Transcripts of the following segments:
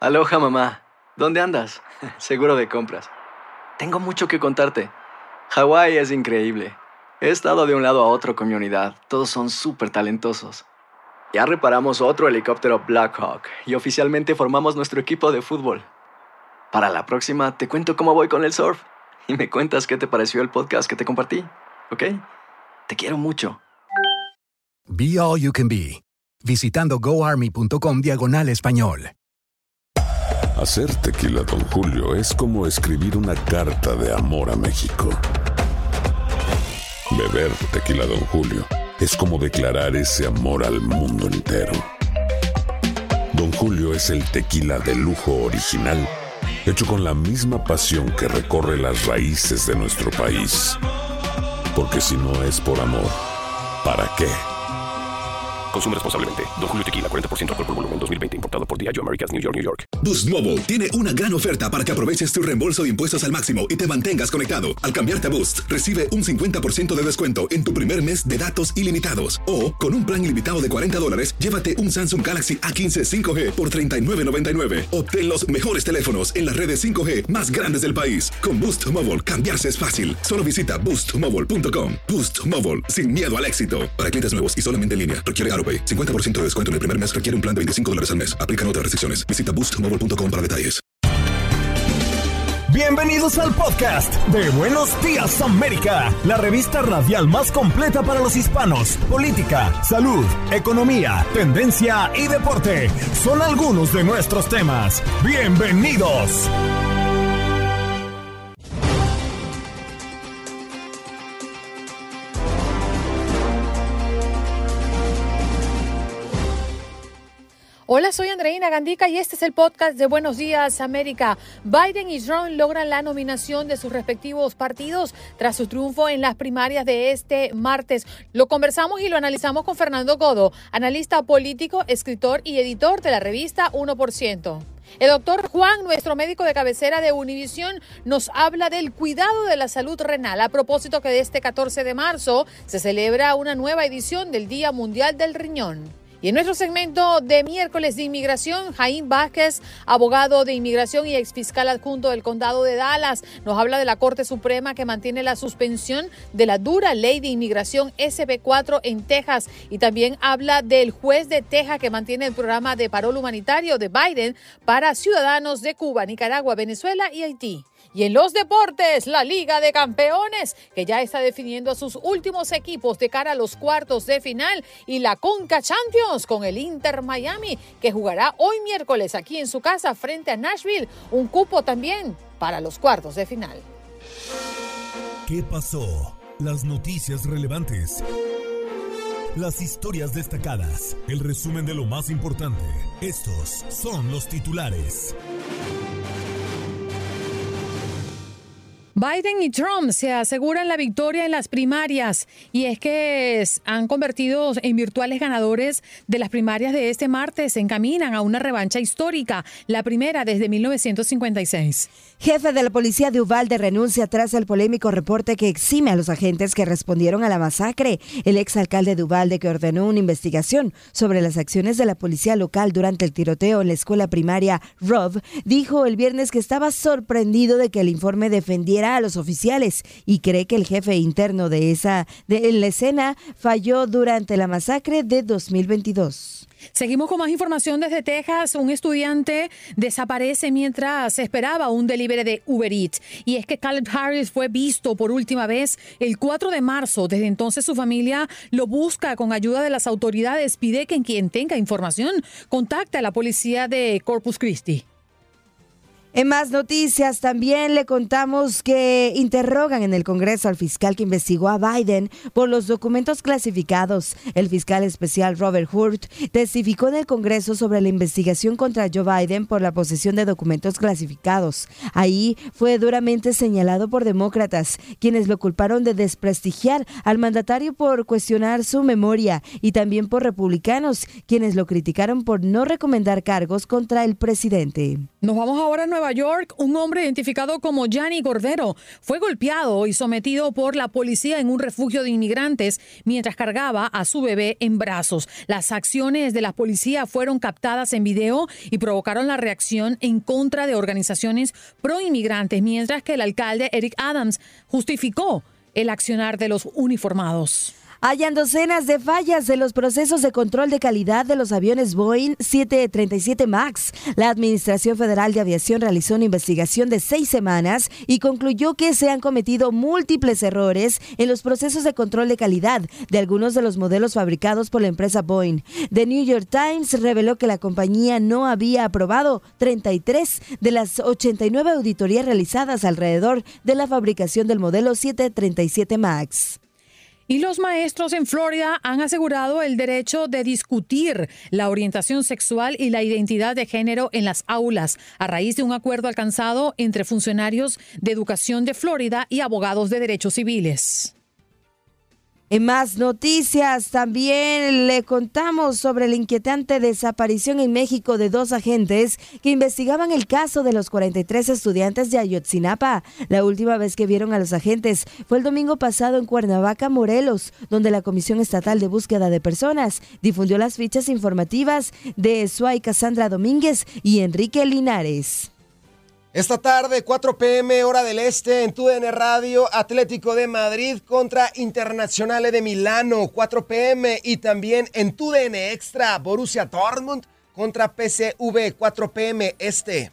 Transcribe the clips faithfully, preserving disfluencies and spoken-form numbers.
Aloha, mamá. ¿Dónde andas? Seguro de compras. Tengo mucho que contarte. Hawái es increíble. He estado de un lado a otro con mi unidad. Todos son súper talentosos. Ya reparamos otro helicóptero Blackhawk y oficialmente formamos nuestro equipo de fútbol. Para la próxima te cuento cómo voy con el surf y me cuentas qué te pareció el podcast que te compartí, ¿ok? Te quiero mucho. Be All You Can Be, visitando goarmy.com diagonal español. Hacer tequila Don Julio es como escribir una carta de amor a México. Beber tequila Don Julio es como declarar ese amor al mundo entero. Don Julio es el tequila de lujo original, hecho con la misma pasión que recorre las raíces de nuestro país. Porque si no es por amor, ¿para qué? Consume responsablemente. Don Julio Tequila, cuarenta por ciento alcohol por volumen, dos mil veinte. Importado por Diageo Americas, New York, New York. Boost Mobile tiene una gran oferta para que aproveches tu reembolso de impuestos al máximo y te mantengas conectado. Al cambiarte a Boost, recibe un cincuenta por ciento de descuento en tu primer mes de datos ilimitados. O, con un plan ilimitado de cuarenta dólares, llévate un Samsung Galaxy A quince cinco G por treinta y nueve noventa y nueve. Obtén los mejores teléfonos en las redes cinco G más grandes del país. Con Boost Mobile, cambiarse es fácil. Solo visita boost mobile punto com. Boost Mobile, sin miedo al éxito. Para clientes nuevos y solamente en línea, requiere AutoPay. cincuenta por ciento de descuento en el primer mes requiere un plan de veinticinco dólares al mes. Aplican otras restricciones. Visita boost mobile punto com para detalles. Bienvenidos al podcast de Buenos Días América, la revista radial más completa para los hispanos. Política, salud, economía, tendencia y deporte son algunos de nuestros temas. Bienvenidos. Hola, soy Andreina Gandica y este es el podcast de Buenos Días América. Biden y Trump logran la nominación de sus respectivos partidos tras su triunfo en las primarias de este martes. Lo conversamos y lo analizamos con Fernando Godo, analista político, escritor y editor de la revista uno por ciento. El doctor Juan, nuestro médico de cabecera de Univisión, nos habla del cuidado de la salud renal a propósito que de este catorce de marzo se celebra una nueva edición del Día Mundial del Riñón. Y en nuestro segmento de miércoles de inmigración, Jaime Vázquez, abogado de inmigración y exfiscal adjunto del condado de Dallas, nos habla de la Corte Suprema que mantiene la suspensión de la dura ley de inmigración ese be cuatro en Texas y también habla del juez de Texas que mantiene el programa de parol humanitario de Biden para ciudadanos de Cuba, Nicaragua, Venezuela y Haití. Y en los deportes, la Liga de Campeones, que ya está definiendo a sus últimos equipos de cara a los cuartos de final, y la Conca Champions con el Inter Miami, que jugará hoy miércoles aquí en su casa frente a Nashville, un cupo también para los cuartos de final. ¿Qué pasó? Las noticias relevantes. Las historias destacadas. El resumen de lo más importante. Estos son los titulares. Biden y Trump se aseguran la victoria en las primarias y es que han convertido en virtuales ganadores de las primarias de este martes. Se encaminan a una revancha histórica, la primera desde mil novecientos cincuenta y seis. Jefe de la policía de Uvalde renuncia tras el polémico reporte que exime a los agentes que respondieron a la masacre. El exalcalde de Uvalde, que ordenó una investigación sobre las acciones de la policía local durante el tiroteo en la escuela primaria Robb, dijo el viernes que estaba sorprendido de que el informe defendiera a los oficiales y cree que el jefe interno de esa de la escena falló durante la masacre de dos mil veintidós. Seguimos con más información desde Texas. Un estudiante desaparece mientras esperaba un delivery de Uber Eats. Y es que Caleb Harris fue visto por última vez el cuatro de marzo. Desde entonces su familia lo busca con ayuda de las autoridades. Pide que quien tenga información contacte a la policía de Corpus Christi. En más noticias, también le contamos que interrogan en el Congreso al fiscal que investigó a Biden por los documentos clasificados. El fiscal especial Robert Hurt testificó en el Congreso sobre la investigación contra Joe Biden por la posesión de documentos clasificados. Ahí fue duramente señalado por demócratas, quienes lo culparon de desprestigiar al mandatario por cuestionar su memoria, y también por republicanos, quienes lo criticaron por no recomendar cargos contra el presidente. Nos vamos ahora a Nueva York. Un hombre identificado como Gianni Cordero fue golpeado y sometido por la policía en un refugio de inmigrantes mientras cargaba a su bebé en brazos. Las acciones de la policía fueron captadas en video y provocaron la reacción en contra de organizaciones pro inmigrantes, mientras que el alcalde Eric Adams justificó el accionar de los uniformados. Hayan docenas de fallas en los procesos de control de calidad de los aviones Boeing siete treinta y siete MAX. La Administración Federal de Aviación realizó una investigación de seis semanas y concluyó que se han cometido múltiples errores en los procesos de control de calidad de algunos de los modelos fabricados por la empresa Boeing. The New York Times reveló que la compañía no había aprobado treinta y tres de las ochenta y nueve auditorías realizadas alrededor de la fabricación del modelo siete treinta y siete MAX. Y los maestros en Florida han asegurado el derecho de discutir la orientación sexual y la identidad de género en las aulas, a raíz de un acuerdo alcanzado entre funcionarios de educación de Florida y abogados de derechos civiles. En más noticias, también le contamos sobre la inquietante desaparición en México de dos agentes que investigaban el caso de los cuarenta y tres estudiantes de Ayotzinapa. La última vez que vieron a los agentes fue el domingo pasado en Cuernavaca, Morelos, donde la Comisión Estatal de Búsqueda de Personas difundió las fichas informativas de Suay Cassandra Domínguez y Enrique Linares. Esta tarde, cuatro p m hora del este, en T U D N Radio, Atlético de Madrid contra Internazionale de Milano, cuatro p m, y también en T U D N Extra, Borussia Dortmund contra P S V, cuatro p m este.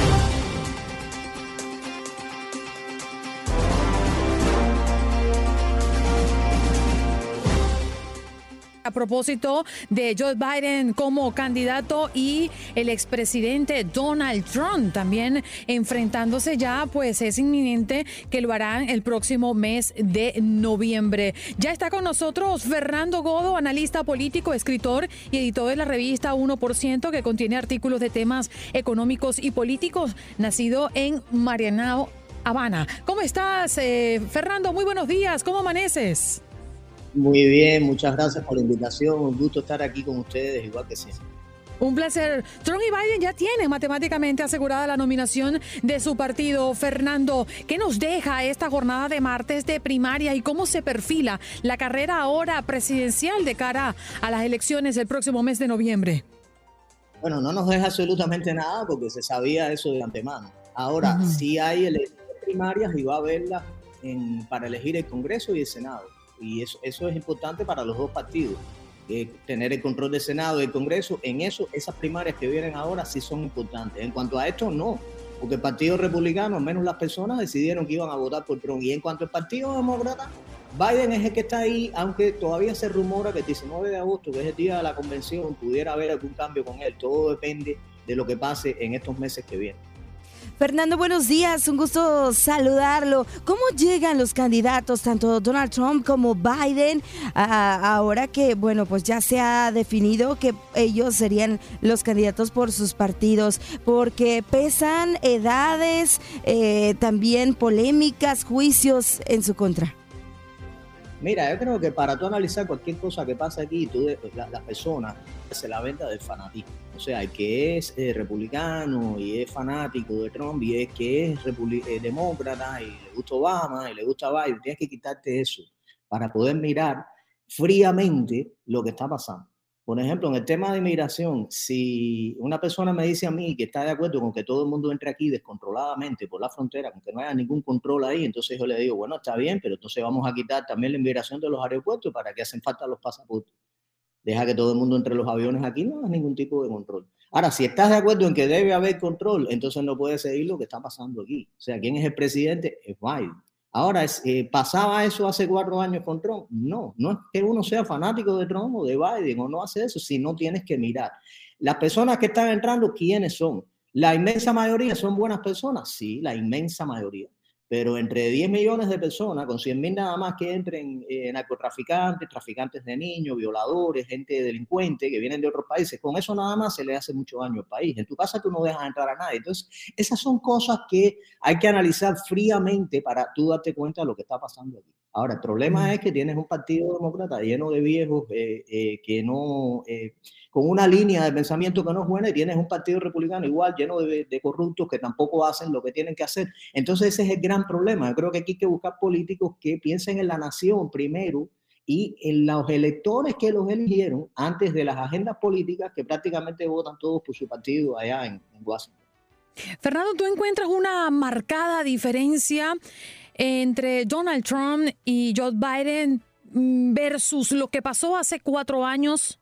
A propósito de Joe Biden como candidato y el expresidente Donald Trump también enfrentándose ya, pues es inminente que lo harán el próximo mes de noviembre. Ya está con nosotros Fernando Godo, analista político, escritor y editor de la revista uno por ciento, que contiene artículos de temas económicos y políticos, nacido en Marianao, Habana. ¿Cómo estás, eh, Fernando? Muy buenos días. ¿Cómo amaneces? Muy bien, muchas gracias por la invitación. Un gusto estar aquí con ustedes, igual que siempre. Un placer. Trump y Biden ya tienen matemáticamente asegurada la nominación de su partido. Fernando, ¿qué nos deja esta jornada de martes de primaria y cómo se perfila la carrera ahora presidencial de cara a las elecciones del próximo mes de noviembre? Bueno, no nos deja absolutamente nada porque se sabía eso de antemano. Ahora, uh-huh. sí hay elecciones primarias y va a haberlas en, para elegir el Congreso y el Senado. Y eso, eso es importante para los dos partidos, eh, tener el control del Senado y del Congreso. En eso, esas primarias que vienen ahora sí son importantes. En cuanto a esto, no, porque el Partido Republicano, al menos las personas, decidieron que iban a votar por Trump. Y en cuanto al Partido Demócrata, Biden es el que está ahí, aunque todavía se rumora que el diecinueve de agosto, que es el día de la convención, pudiera haber algún cambio con él. Todo depende de lo que pase en estos meses que vienen. Fernando, buenos días, un gusto saludarlo. ¿Cómo llegan los candidatos, tanto Donald Trump como Biden, a, ahora que, bueno, pues ya se ha definido que ellos serían los candidatos por sus partidos? Porque pesan edades, eh, también polémicas, juicios en su contra. Mira, yo creo que para tú analizar cualquier cosa que pasa aquí, tú, la, las personas se la venta del fanatismo. O sea, el que es eh, republicano y es fanático de Trump y es que es republi- eh, demócrata y le gusta Obama y le gusta Biden, tienes que quitarte eso para poder mirar fríamente lo que está pasando. Por ejemplo, en el tema de inmigración, si una persona me dice a mí que está de acuerdo con que todo el mundo entre aquí descontroladamente por la frontera, con que no haya ningún control ahí, entonces yo le digo, bueno, está bien, pero entonces vamos a quitar también la inmigración de los aeropuertos para que hacen falta los pasaportes. Deja que todo el mundo entre los aviones aquí, no hay ningún tipo de control. Ahora, si estás de acuerdo en que debe haber control, entonces no puedes seguir lo que está pasando aquí. O sea, ¿quién es el presidente? Es Biden. Ahora, eh, ¿pasaba eso hace cuatro años con Trump? No, no es que uno sea fanático de Trump o de Biden o no hace eso, sino tienes que mirar. Las personas que están entrando, ¿quiénes son? ¿La inmensa mayoría son buenas personas? Sí, la inmensa mayoría. Pero entre diez millones de personas, con cien mil nada más que entren eh, narcotraficantes, traficantes de niños, violadores, gente delincuente que vienen de otros países, con eso nada más se le hace mucho daño al país. En tu casa tú no dejas entrar a nadie. Entonces, esas son cosas que hay que analizar fríamente para tú darte cuenta de lo que está pasando aquí. Ahora, el problema es que tienes un partido demócrata lleno de viejos eh, eh, que no, eh, con una línea de pensamiento que no es buena, y tienes un partido republicano igual lleno de, de corruptos que tampoco hacen lo que tienen que hacer. Entonces ese es el gran problema. Yo creo que aquí hay que buscar políticos que piensen en la nación primero y en los electores que los eligieron antes de las agendas políticas que prácticamente votan todos por su partido allá en, en Washington. Fernando, ¿tú encuentras una marcada diferencia entre Donald Trump y Joe Biden versus lo que pasó hace cuatro años?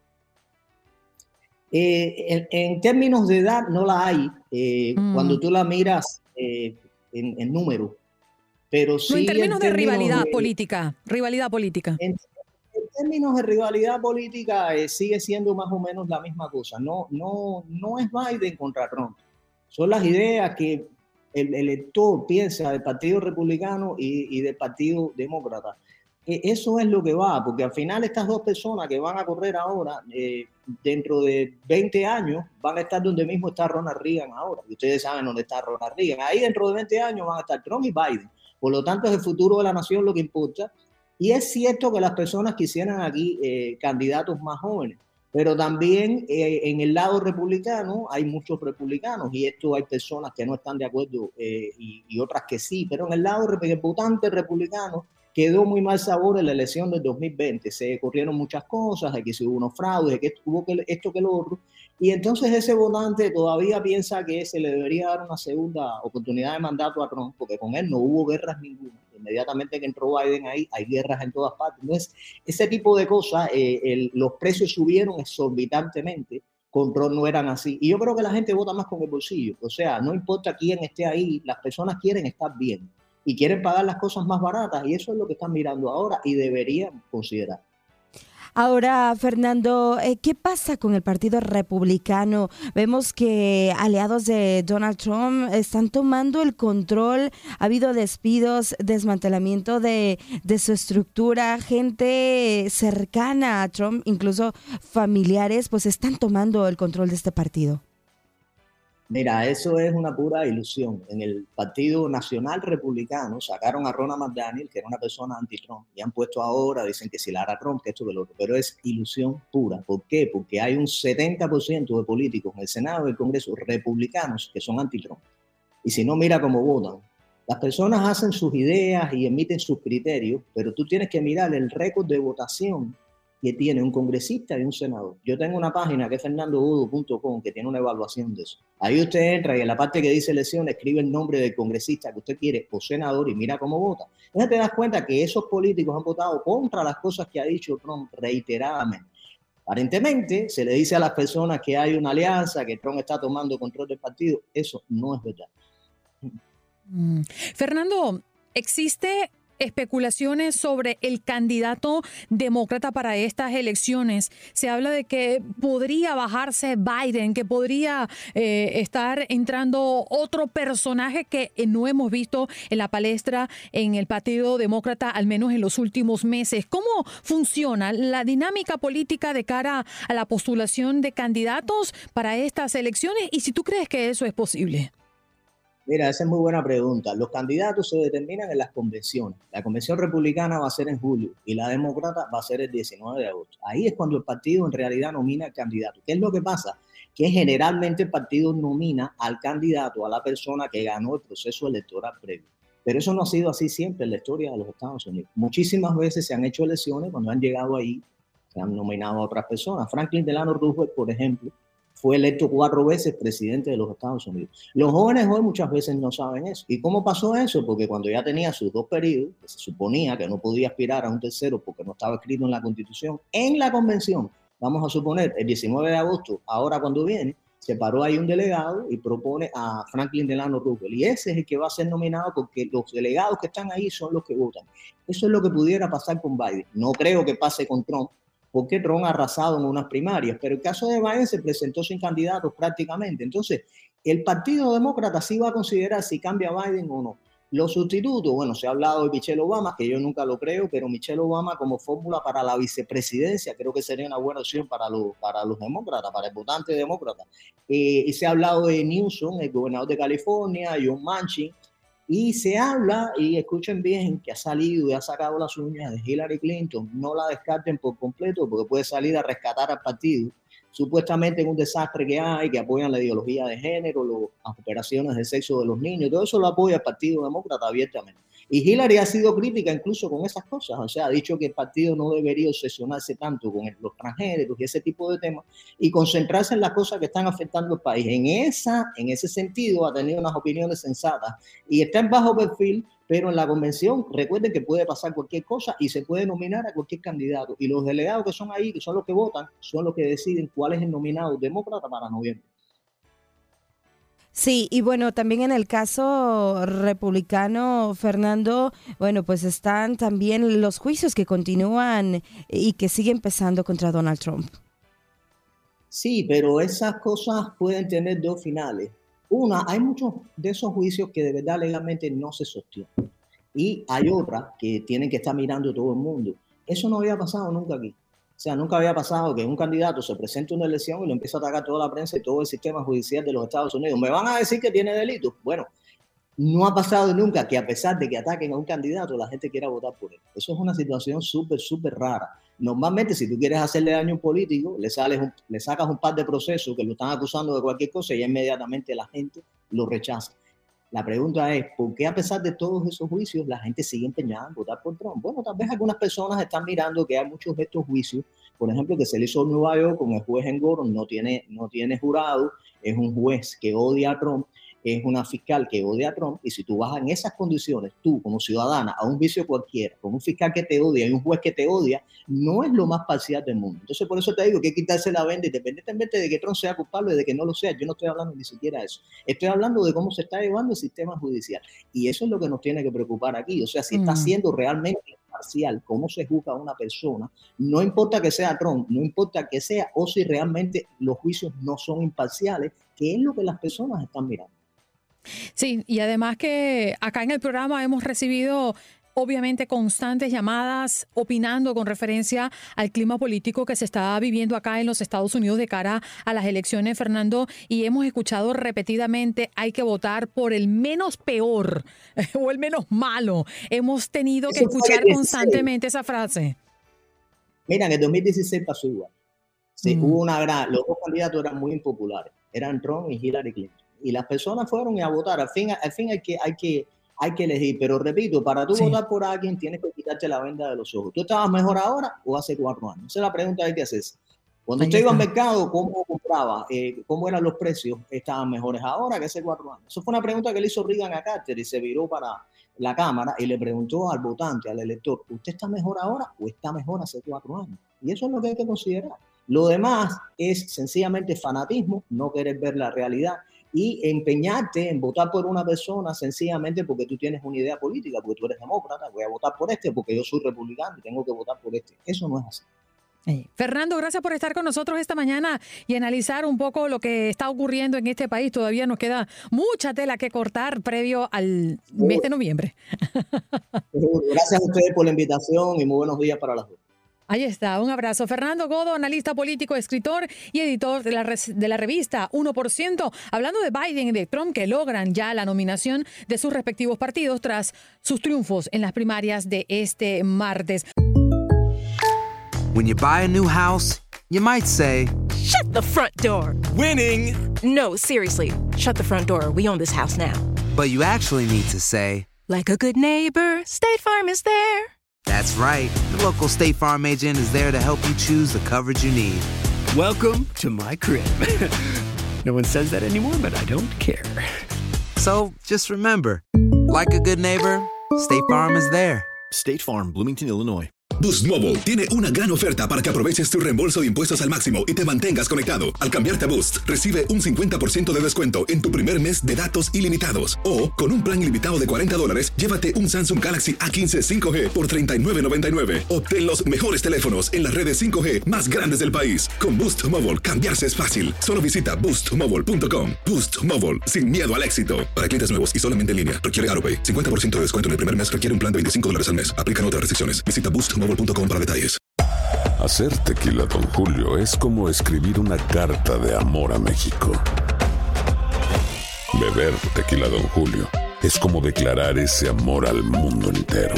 Eh, en, en términos de edad no la hay eh, mm. cuando tú la miras eh, en, en número, pero sí no, en términos en de términos rivalidad de, política, rivalidad política. En, en términos de rivalidad política eh, sigue siendo más o menos la misma cosa. No, no, no es Biden contra Trump. Son las ideas que el elector piensa del Partido Republicano y, y del Partido Demócrata. Eh, eso es lo que va, porque al final estas dos personas que van a correr ahora, eh, dentro de veinte años, van a estar donde mismo está Ronald Reagan ahora. Y ustedes saben dónde está Ronald Reagan. Ahí dentro de veinte años van a estar Trump y Biden. Por lo tanto, es el futuro de la nación lo que importa. Y es cierto que las personas quisieran aquí eh, candidatos más jóvenes. Pero también eh, en el lado republicano hay muchos republicanos y esto hay personas que no están de acuerdo eh, y, y otras que sí, pero en el lado el votante republicano quedó muy mal sabor en la elección del dos mil veinte. Se corrieron muchas cosas, de que se hubo unos fraudes, de que hubo que esto que lo otro. Y entonces ese votante todavía piensa que se le debería dar una segunda oportunidad de mandato a Trump, porque con él no hubo guerras ninguna. Inmediatamente que entró Biden ahí, hay guerras en todas partes. Entonces, ese tipo de cosas, eh, el, los precios subieron exorbitantemente, con Trump no eran así. Y yo creo que la gente vota más con el bolsillo. O sea, no importa quién esté ahí, las personas quieren estar bien y quieren pagar las cosas más baratas, y eso es lo que están mirando ahora y deberían considerar. Ahora, Fernando, eh, ¿qué pasa con el Partido Republicano? Vemos que aliados de Donald Trump están tomando el control, ha habido despidos, desmantelamiento de, de su estructura, gente cercana a Trump, incluso familiares, pues están tomando el control de este partido. Mira, eso es una pura ilusión. En el Partido Nacional Republicano sacaron a Ronald McDaniel, que era una persona anti-Trump, y han puesto ahora, dicen que si la hará Trump, que esto que lo otro, pero es ilusión pura. ¿Por qué? Porque hay un setenta por ciento de políticos en el Senado y el Congreso republicanos que son anti-Trump. Y si no, mira cómo votan. Las personas hacen sus ideas y emiten sus criterios, pero tú tienes que mirar el récord de votación que tiene un congresista y un senador. Yo tengo una página que es fernando udo punto com que tiene una evaluación de eso. Ahí usted entra y en la parte que dice elección escribe el nombre del congresista que usted quiere o senador y mira cómo vota. Entonces te das cuenta que esos políticos han votado contra las cosas que ha dicho Trump reiteradamente. Aparentemente se le dice a las personas que hay una alianza, que Trump está tomando control del partido. Eso no es verdad. Mm. Fernando, ¿existe especulaciones sobre el candidato demócrata para estas elecciones? Se habla de que podría bajarse Biden, que podría eh, estar entrando otro personaje que no hemos visto en la palestra en el Partido Demócrata, al menos en los últimos meses. ¿Cómo funciona la dinámica política de cara a la postulación de candidatos para estas elecciones? Y si tú crees que eso es posible. Mira, esa es muy buena pregunta. Los candidatos se determinan en las convenciones. La convención republicana va a ser en julio y la demócrata va a ser el diecinueve de agosto. Ahí es cuando el partido en realidad nomina al candidato. ¿Qué es lo que pasa? Que generalmente el partido nomina al candidato, a la persona que ganó el proceso electoral previo. Pero eso no ha sido así siempre en la historia de los Estados Unidos. Muchísimas veces se han hecho elecciones, cuando han llegado ahí, se han nominado a otras personas. Franklin Delano Roosevelt, por ejemplo, fue electo cuatro veces presidente de los Estados Unidos. Los jóvenes hoy muchas veces no saben eso. ¿Y cómo pasó eso? Porque cuando ya tenía sus dos periodos, que se suponía que no podía aspirar a un tercero porque no estaba escrito en la Constitución, en la convención, vamos a suponer, el diecinueve de agosto, ahora cuando viene, se paró ahí un delegado y propone a Franklin Delano Roosevelt. Y ese es el que va a ser nominado porque los delegados que están ahí son los que votan. Eso es lo que pudiera pasar con Biden. No creo que pase con Trump, porque Trump ha arrasado en unas primarias, pero el caso de Biden se presentó sin candidatos prácticamente. Entonces, el Partido Demócrata sí va a considerar si cambia a Biden o no. Los sustitutos, bueno, se ha hablado de Michelle Obama, que yo nunca lo creo, pero Michelle Obama como fórmula para la vicepresidencia creo que sería una buena opción para los, para los demócratas, para el votante demócrata. Eh, y se ha hablado de Newsom, el gobernador de California, John Manchin. Y se habla, y escuchen bien, que ha salido y ha sacado las uñas de Hillary Clinton. No la descarten por completo porque puede salir a rescatar al partido. Supuestamente en un desastre que hay, que apoyan la ideología de género, lo, las operaciones de sexo de los niños, todo eso lo apoya el Partido Demócrata abiertamente. Y Hillary ha sido crítica incluso con esas cosas, o sea, ha dicho que el partido no debería obsesionarse tanto con el, los transgéneros y ese tipo de temas y concentrarse en las cosas que están afectando al país. En, esa, en ese sentido ha tenido unas opiniones sensatas y está en bajo perfil, pero en la convención recuerden que puede pasar cualquier cosa y se puede nominar a cualquier candidato. Y los delegados que son ahí, que son los que votan, son los que deciden cuál es el nominado demócrata para noviembre. Sí, y bueno, también en el caso republicano, Fernando, bueno, pues están también los juicios que continúan y que siguen pesando contra Donald Trump. Sí, pero esas cosas pueden tener dos finales. Una, hay muchos de esos juicios que de verdad legalmente no se sostienen. Y hay otras que tienen que estar mirando todo el mundo. Eso no había pasado nunca aquí. O sea, nunca había pasado que un candidato se presente a una elección y lo empieza a atacar toda la prensa y todo el sistema judicial de los Estados Unidos. ¿Me van a decir que tiene delitos? Bueno, no ha pasado nunca que a pesar de que ataquen a un candidato, la gente quiera votar por él. Eso es una situación súper, súper rara. Normalmente, si tú quieres hacerle daño a un político, le, sales un, le sacas un par de procesos que lo están acusando de cualquier cosa y ya inmediatamente la gente lo rechaza. La pregunta es, ¿por qué a pesar de todos esos juicios la gente sigue empeñada en votar por Trump? Bueno, tal vez algunas personas están mirando que hay muchos de estos juicios, por ejemplo, que se le hizo en Nueva York con el juez Engoron, no tiene, no tiene jurado, es un juez que odia a Trump, es una fiscal que odia a Trump, y si tú vas en esas condiciones, tú como ciudadana, a un juicio cualquiera, con un fiscal que te odia y un juez que te odia, no es lo más parcial del mundo. Entonces, por eso te digo que hay que quitarse la venda, independientemente de que Trump sea culpable, de que no lo sea. Yo no estoy hablando ni siquiera de eso. Estoy hablando de cómo se está llevando el sistema judicial. Y eso es lo que nos tiene que preocupar aquí. O sea, si mm. está siendo realmente imparcial, cómo se juzga a una persona, no importa que sea Trump, no importa que sea, o si realmente los juicios no son imparciales, que es lo que las personas están mirando. Sí, y además que acá en el programa hemos recibido obviamente constantes llamadas opinando con referencia al clima político que se está viviendo acá en los Estados Unidos de cara a las elecciones, Fernando, y hemos escuchado repetidamente hay que votar por el menos peor o el menos malo. Hemos tenido que escuchar constantemente esa frase. Mira, en el dos mil dieciséis pasó igual. Sí, mm. hubo una gran, los dos candidatos eran muy impopulares, eran Trump y Hillary Clinton. Y las personas fueron a votar. Al fin, al fin hay, que, hay, que, hay que elegir. Pero repito, para tú sí. votar por alguien tienes que quitarte la venda de los ojos. ¿Tú estabas mejor ahora o hace cuatro años? Esa es la pregunta que hay que hacerse. Cuando usted iba al mercado, ¿cómo compraba? Eh, ¿Cómo eran los precios? ¿Estaban mejores ahora que hace cuatro años? Eso fue una pregunta que le hizo Reagan a Carter y se viró para la Cámara y le preguntó al votante, al elector, ¿usted está mejor ahora o está mejor hace cuatro años? Y eso es lo que hay que considerar. Lo demás es sencillamente fanatismo, no querer ver la realidad y empeñarte en votar por una persona sencillamente porque tú tienes una idea política, porque tú eres demócrata, voy a votar por este, porque yo soy republicano y tengo que votar por este. Eso no es así. Hey. Fernando, gracias por estar con nosotros esta mañana y analizar un poco lo que está ocurriendo en este país. Todavía nos queda mucha tela que cortar previo al Seguro. mes de noviembre. Seguro. Gracias a ustedes por la invitación y muy buenos días para las dos. Ahí está, un abrazo. Fernando Godo, analista político, escritor y editor de la, de la revista uno por ciento, hablando de Biden y de Trump que logran ya la nominación de sus respectivos partidos tras sus triunfos en las primarias de este martes. When you buy a new house, you might say, "Shut the front door." Winning! No, seriously, shut the front door. We own this house now. But you actually need to say, "Like a good neighbor, State Farm is there." That's right. The local State Farm agent is there to help you choose the coverage you need. Welcome to my crib. No one says that anymore, but I don't care. So just remember, like a good neighbor, State Farm is there. State Farm, Bloomington, Illinois. Boost Mobile tiene una gran oferta para que aproveches tu reembolso de impuestos al máximo y te mantengas conectado. Al cambiarte a Boost, recibe un cincuenta por ciento de descuento en tu primer mes de datos ilimitados. O, con un plan ilimitado de cuarenta dólares, llévate un Samsung Galaxy A quince cinco G por treinta y nueve noventa y nueve. Obtén los mejores teléfonos en las redes cinco G más grandes del país. Con Boost Mobile, cambiarse es fácil. Solo visita boost mobile punto com. Boost Mobile, sin miedo al éxito. Para clientes nuevos y solamente en línea, requiere AutoPay. cincuenta por ciento de descuento en el primer mes requiere un plan de veinticinco dólares al mes. Aplican otras restricciones. Visita boost mobile punto com para detalles. Hacer tequila Don Julio es como escribir una carta de amor a México. Beber tequila Don Julio es como declarar ese amor al mundo entero.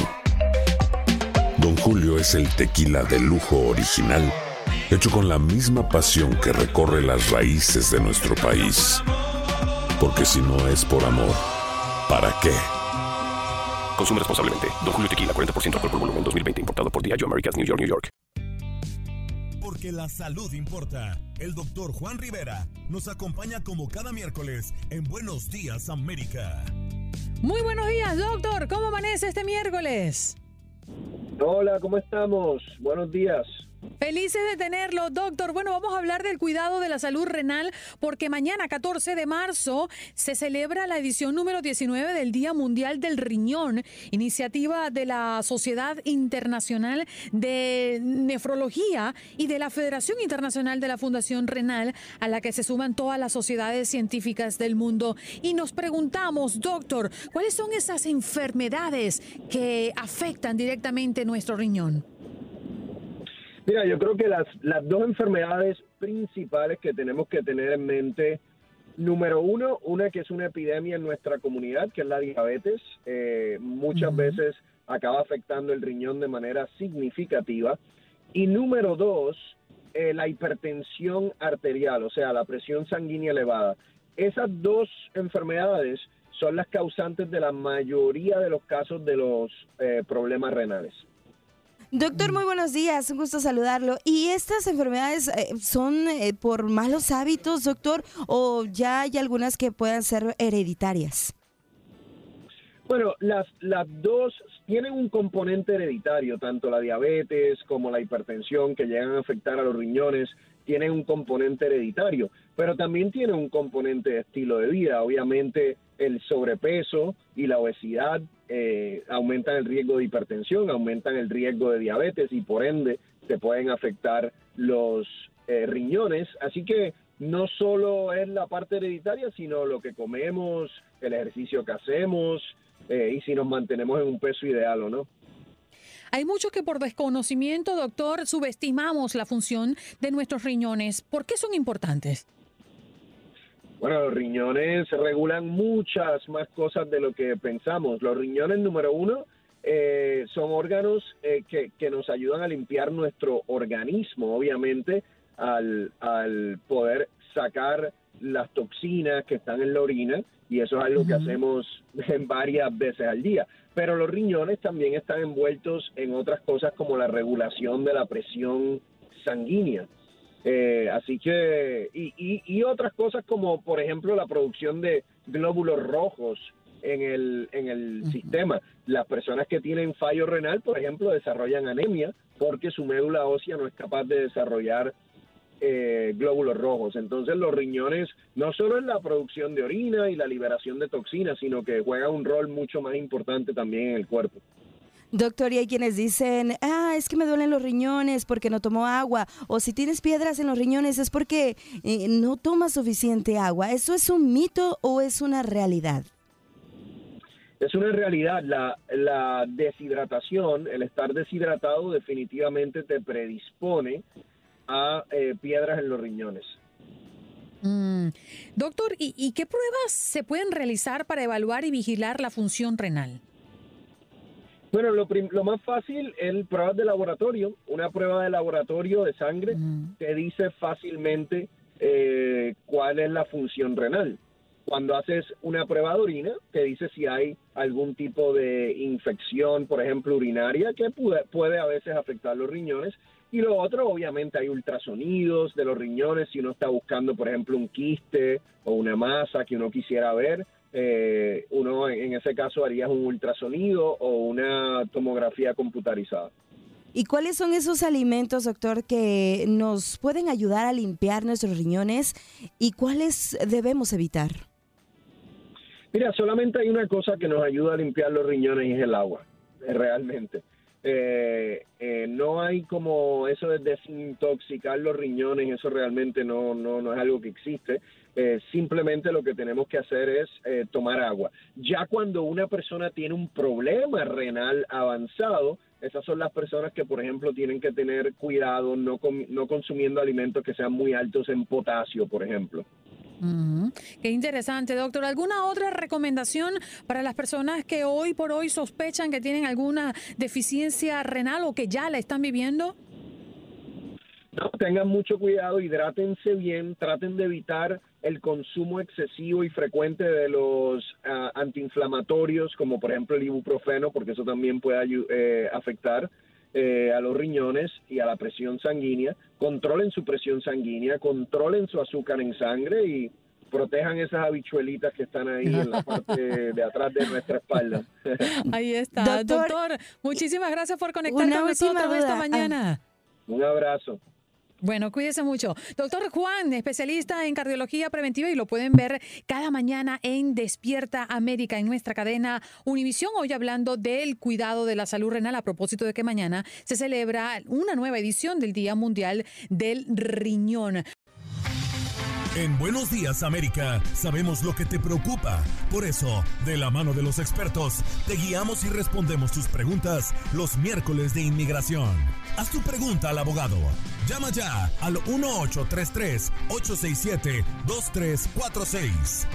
Don Julio es el tequila de lujo original, hecho con la misma pasión que recorre las raíces de nuestro país. Porque si no es por amor, ¿para qué? Consume responsablemente. Don Julio Tequila, cuarenta por ciento alcohol por volumen, dos mil veinte. Importado por Diageo Americas, New York, New York. Porque la salud importa. El doctor Juan Rivera nos acompaña como cada miércoles en Buenos Días, América. Muy buenos días, doctor. ¿Cómo amanece este miércoles? Hola, ¿cómo estamos? Buenos días. Felices de tenerlo, doctor. Bueno, vamos a hablar del cuidado de la salud renal porque mañana, catorce de marzo, se celebra la edición número diecinueve del Día Mundial del Riñón, iniciativa de la Sociedad Internacional de Nefrología y de la Federación Internacional de la Fundación Renal, a la que se suman todas las sociedades científicas del mundo. Y nos preguntamos, doctor, ¿cuáles son esas enfermedades que afectan directamente nuestro riñón? Mira, yo creo que las, las dos enfermedades principales que tenemos que tener en mente, número uno, una que es una epidemia en nuestra comunidad, que es la diabetes, eh, muchas uh-huh. veces acaba afectando el riñón de manera significativa. Y número dos, eh, la hipertensión arterial, o sea, la presión sanguínea elevada. Esas dos enfermedades son las causantes de la mayoría de los casos de los eh, problemas renales. Doctor, muy buenos días, un gusto saludarlo. ¿Y estas enfermedades eh, son eh, por malos hábitos, doctor, o ya hay algunas que puedan ser hereditarias? Bueno, las, las dos tienen un componente hereditario, tanto la diabetes como la hipertensión que llegan a afectar a los riñones, tienen un componente hereditario, pero también tienen un componente de estilo de vida. Obviamente el sobrepeso y la obesidad eh, aumentan el riesgo de hipertensión, aumentan el riesgo de diabetes y por ende te pueden afectar los eh, riñones. Así que no solo es la parte hereditaria, sino lo que comemos, el ejercicio que hacemos eh, y si nos mantenemos en un peso ideal o no. Hay muchos que por desconocimiento, doctor, subestimamos la función de nuestros riñones. ¿Por qué son importantes? Bueno, los riñones regulan muchas más cosas de lo que pensamos. Los riñones, número uno, eh, son órganos eh, que, que nos ayudan a limpiar nuestro organismo, obviamente, al, al poder sacar las toxinas que están en la orina, y eso es algo uh-huh. que hacemos varias veces al día. Pero los riñones también están envueltos en otras cosas como la regulación de la presión sanguínea. Eh, así que, y, y, y otras cosas como, por ejemplo, la producción de glóbulos rojos en el, en el uh-huh. sistema. Las personas que tienen fallo renal, por ejemplo, desarrollan anemia porque su médula ósea no es capaz de desarrollar eh, glóbulos rojos. Entonces, los riñones no solo es la producción de orina y la liberación de toxinas, sino que juegan un rol mucho más importante también en el cuerpo. Doctor, y hay quienes dicen, ah, es que me duelen los riñones porque no tomo agua, o si tienes piedras en los riñones es porque eh, no tomas suficiente agua. ¿Eso es un mito o es una realidad? Es una realidad. La, la deshidratación, el estar deshidratado definitivamente te predispone a eh, piedras en los riñones. Mm. Doctor, ¿y, ¿y qué pruebas se pueden realizar para evaluar y vigilar la función renal? Bueno, lo, prim- lo más fácil es pruebas de laboratorio. Una prueba de laboratorio de sangre uh-huh. te dice fácilmente eh, cuál es la función renal. Cuando haces una prueba de orina, te dice si hay algún tipo de infección, por ejemplo, urinaria, que puede, puede a veces afectar los riñones. Y lo otro, obviamente, hay ultrasonidos de los riñones. Si uno está buscando, por ejemplo, un quiste o una masa que uno quisiera ver, eh, uno en ese caso haría un ultrasonido o una tomografía computarizada. ¿Y cuáles son esos alimentos, doctor, que nos pueden ayudar a limpiar nuestros riñones y cuáles debemos evitar? Mira, solamente hay una cosa que nos ayuda a limpiar los riñones y es el agua, realmente. Eh, eh, no hay como eso de desintoxicar los riñones, eso realmente no, no, no es algo que existe. Eh, simplemente lo que tenemos que hacer es eh, tomar agua. Ya cuando una persona tiene un problema renal avanzado, esas son las personas que, por ejemplo, tienen que tener cuidado no, com- no consumiendo alimentos que sean muy altos en potasio, por ejemplo. Uh-huh. Qué interesante, doctor. ¿Alguna otra recomendación para las personas que hoy por hoy sospechan que tienen alguna deficiencia renal o que ya la están viviendo? No, tengan mucho cuidado, hidrátense bien, traten de evitar el consumo excesivo y frecuente de los uh, antiinflamatorios, como por ejemplo el ibuprofeno, porque eso también puede eh, afectar eh, a los riñones y a la presión sanguínea. Controlen su presión sanguínea, controlen su azúcar en sangre y protejan esas habichuelitas que están ahí en la parte de, de atrás de nuestra espalda. Ahí está. Doctor, Doctor muchísimas gracias por conectar con nosotros duda. esta mañana. Un abrazo. Bueno, cuídese mucho. Doctor Juan, especialista en cardiología preventiva, y lo pueden ver cada mañana en Despierta América, en nuestra cadena Univisión, hoy hablando del cuidado de la salud renal, a propósito de que mañana se celebra una nueva edición del Día Mundial del Riñón. En Buenos Días, América, sabemos lo que te preocupa. Por eso, de la mano de los expertos, te guiamos y respondemos tus preguntas los miércoles de inmigración. Haz tu pregunta al abogado. Llama ya al uno ocho tres tres, ocho seis siete, dos tres cuatro seis.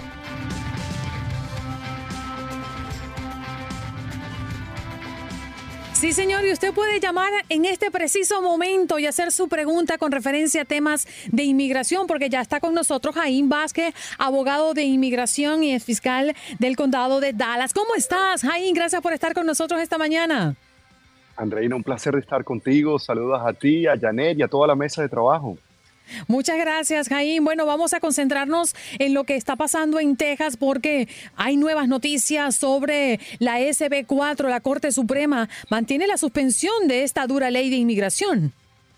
Sí, señor, y usted puede llamar en este preciso momento y hacer su pregunta con referencia a temas de inmigración, porque ya está con nosotros Jaín Vázquez, abogado de inmigración y fiscal del condado de Dallas. ¿Cómo estás, Jaín? Gracias por estar con nosotros esta mañana. Andreina, un placer de estar contigo. Saludos a ti, a Janet y a toda la mesa de trabajo. Muchas gracias, Jaín. Bueno, vamos a concentrarnos en lo que está pasando en Texas porque hay nuevas noticias sobre la S B cuatro. La Corte Suprema mantiene la suspensión de esta dura ley de inmigración.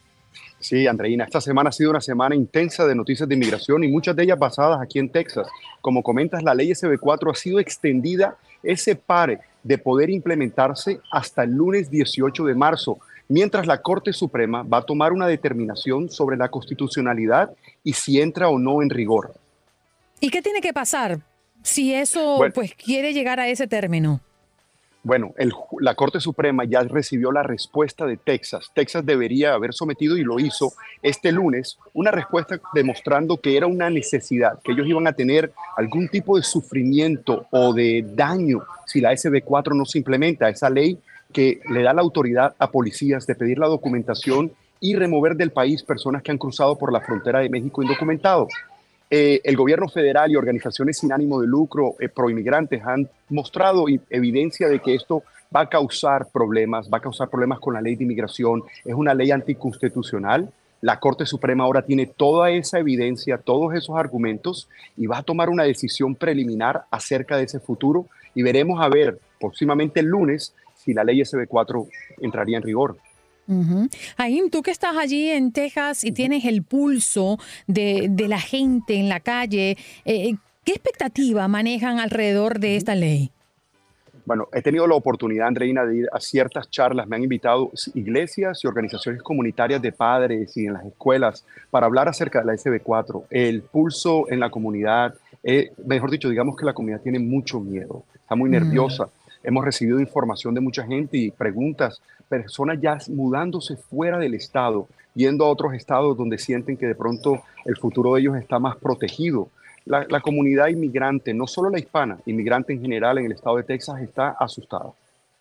Sí, Andreina, esta semana ha sido una semana intensa de noticias de inmigración y muchas de ellas basadas aquí en Texas. Como comentas, la ley S B cuatro ha sido extendida ese pare de poder implementarse hasta el lunes dieciocho de marzo. Mientras la Corte Suprema va a tomar una determinación sobre la constitucionalidad y si entra o no en rigor. ¿Y qué tiene que pasar si eso bueno, pues quiere llegar a ese término? Bueno, el, la Corte Suprema ya recibió la respuesta de Texas. Texas debería haber sometido, y lo hizo este lunes, una respuesta demostrando que era una necesidad, que ellos iban a tener algún tipo de sufrimiento o de daño si la S B cuatro no se implementa, esa ley que le da la autoridad a policías de pedir la documentación y remover del país personas que han cruzado por la frontera de México indocumentados. Eh, el gobierno federal y organizaciones sin ánimo de lucro eh, proinmigrantes han mostrado evidencia de que esto va a causar problemas, va a causar problemas con la ley de inmigración, es una ley anticonstitucional. La Corte Suprema ahora tiene toda esa evidencia, todos esos argumentos y va a tomar una decisión preliminar acerca de ese futuro y veremos a ver próximamente el lunes si la ley S B cuatro entraría en rigor. Uh-huh. Jaín, tú que estás allí en Texas y tienes el pulso de, de la gente en la calle, eh, ¿qué expectativa manejan alrededor de esta ley? Bueno, he tenido la oportunidad, Andreina, de ir a ciertas charlas. Me han invitado iglesias y organizaciones comunitarias de padres y en las escuelas para hablar acerca de la S B cuatro. El pulso en la comunidad, eh, mejor dicho, digamos que la comunidad tiene mucho miedo, está muy nerviosa. Uh-huh. Hemos recibido información de mucha gente y preguntas, personas ya mudándose fuera del estado, yendo a otros estados donde sienten que de pronto el futuro de ellos está más protegido. La, la comunidad inmigrante, no solo la hispana, inmigrante en general en el estado de Texas está asustada.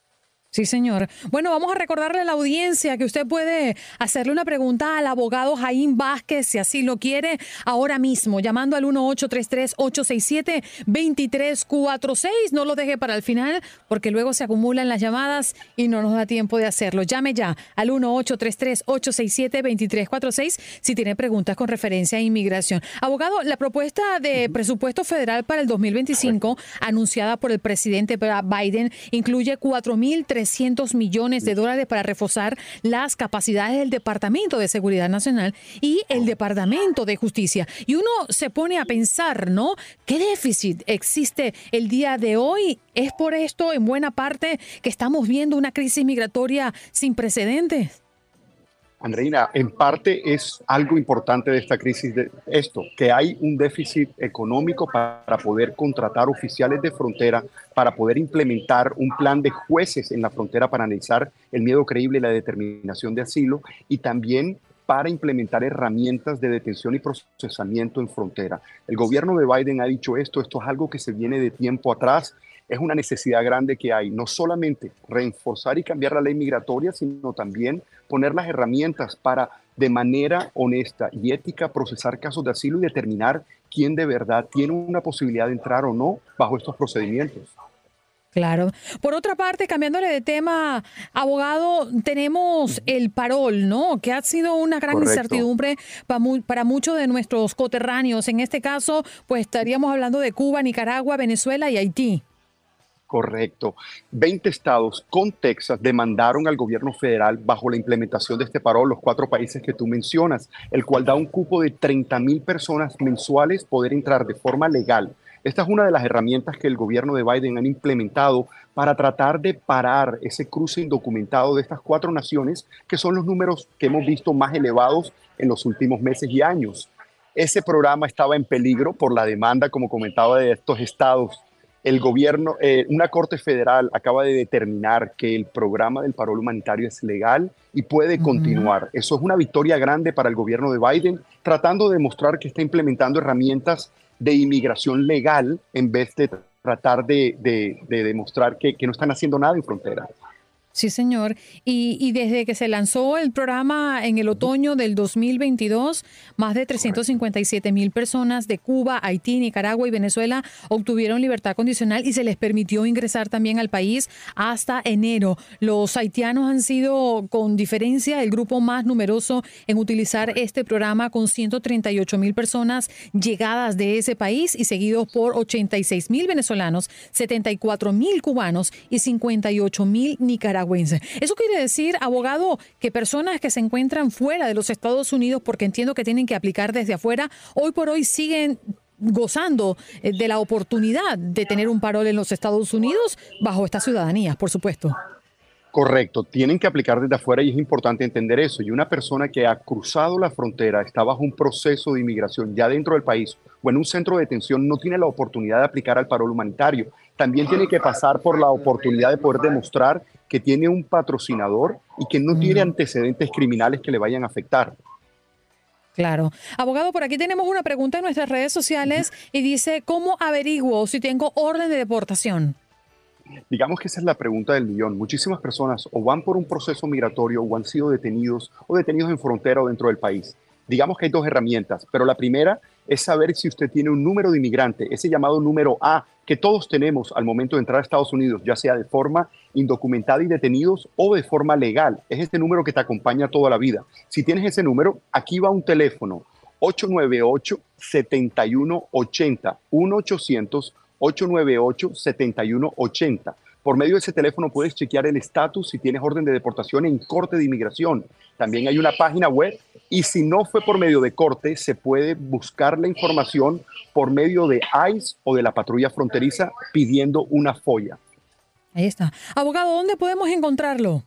Sí, señor. Bueno, vamos a recordarle a la audiencia que usted puede hacerle una pregunta al abogado Jaín Vázquez, si así lo quiere, ahora mismo, llamando al uno ocho tres tres, ocho seis siete, dos tres cuatro seis. No lo deje para el final, porque luego se acumulan las llamadas y no nos da tiempo de hacerlo. Llame ya al uno ocho tres tres, ocho seis siete, dos tres cuatro seis si tiene preguntas con referencia a inmigración. Abogado, la propuesta de presupuesto federal para el dos mil veinticinco, anunciada por el presidente Biden, incluye cuatro mil trescientos millones de dólares para reforzar las capacidades del Departamento de Seguridad Nacional y el Departamento de Justicia. Y uno se pone a pensar, ¿no? ¿Qué déficit existe el día de hoy? ¿Es por esto, en buena parte, que estamos viendo una crisis migratoria sin precedentes? Andreina, en parte es algo importante de esta crisis de esto, que hay un déficit económico para poder contratar oficiales de frontera, para poder implementar un plan de jueces en la frontera para analizar el miedo creíble y la determinación de asilo, y también para implementar herramientas de detención y procesamiento en frontera. El gobierno de Biden ha dicho esto, esto es algo que se viene de tiempo atrás, es una necesidad grande que hay, no solamente reforzar y cambiar la ley migratoria, sino también poner las herramientas para de manera honesta y ética procesar casos de asilo y determinar quién de verdad tiene una posibilidad de entrar o no bajo estos procedimientos. Claro. Por otra parte, cambiándole de tema, abogado, tenemos el parol, ¿no? Que ha sido una gran Correcto. incertidumbre para, mu- para muchos de nuestros coterráneos. En este caso, pues estaríamos hablando de Cuba, Nicaragua, Venezuela y Haití. Correcto. veinte estados con Texas demandaron al gobierno federal bajo la implementación de este parol, los cuatro países que tú mencionas, el cual da un cupo de treinta mil personas mensuales poder entrar de forma legal. Esta es una de las herramientas que el gobierno de Biden han implementado para tratar de parar ese cruce indocumentado de estas cuatro naciones, que son los números que hemos visto más elevados en los últimos meses y años. Ese programa estaba en peligro por la demanda, como comentaba, de estos estados. El gobierno, eh, una corte federal acaba de determinar que el programa del parol humanitario es legal y puede uh-huh. continuar. Eso es una victoria grande para el gobierno de Biden, tratando de demostrar que está implementando herramientas de inmigración legal en vez de tratar de, de, de demostrar que, que no están haciendo nada en frontera. Sí, señor. Y, y desde que se lanzó el programa en el otoño del dos mil veintidós, más de trescientos cincuenta y siete mil personas de Cuba, Haití, Nicaragua y Venezuela obtuvieron libertad condicional y se les permitió ingresar también al país hasta enero. Los haitianos han sido, con diferencia, el grupo más numeroso en utilizar este programa, con ciento treinta y ocho mil personas llegadas de ese país y seguidos por ochenta y seis mil venezolanos, setenta y cuatro mil cubanos y cincuenta y ocho mil nicaragüenses. Eso quiere decir, abogado, que personas que se encuentran fuera de los Estados Unidos, porque entiendo que tienen que aplicar desde afuera, hoy por hoy siguen gozando de la oportunidad de tener un parol en los Estados Unidos bajo estas ciudadanías, por supuesto. Correcto, tienen que aplicar desde afuera y es importante entender eso. Y una persona que ha cruzado la frontera, está bajo un proceso de inmigración ya dentro del país o en un centro de detención, no tiene la oportunidad de aplicar al parol humanitario. También tiene que pasar por la oportunidad de poder demostrar que tiene un patrocinador y que no tiene antecedentes criminales que le vayan a afectar. Claro. Abogado, por aquí tenemos una pregunta en nuestras redes sociales y dice, ¿cómo averiguo si tengo orden de deportación? Digamos que esa es la pregunta del millón. Muchísimas personas o van por un proceso migratorio o han sido detenidos o detenidos en frontera o dentro del país. Digamos que hay dos herramientas, pero la primera es saber si usted tiene un número de inmigrante, ese llamado número A, que todos tenemos al momento de entrar a Estados Unidos, ya sea de forma indocumentada y detenidos o de forma legal. Es este número que te acompaña toda la vida. Si tienes ese número, aquí va un teléfono, ocho nueve ocho, siete uno ocho cero, uno ochocientos, ocho nueve ocho, siete uno ocho cero. Por medio de ese teléfono puedes chequear el estatus si tienes orden de deportación en corte de inmigración. También hay una página web y si no fue por medio de corte, se puede buscar la información por medio de ICE o de la patrulla fronteriza pidiendo una folla. Ahí está. Abogado, ¿dónde podemos encontrrarlo?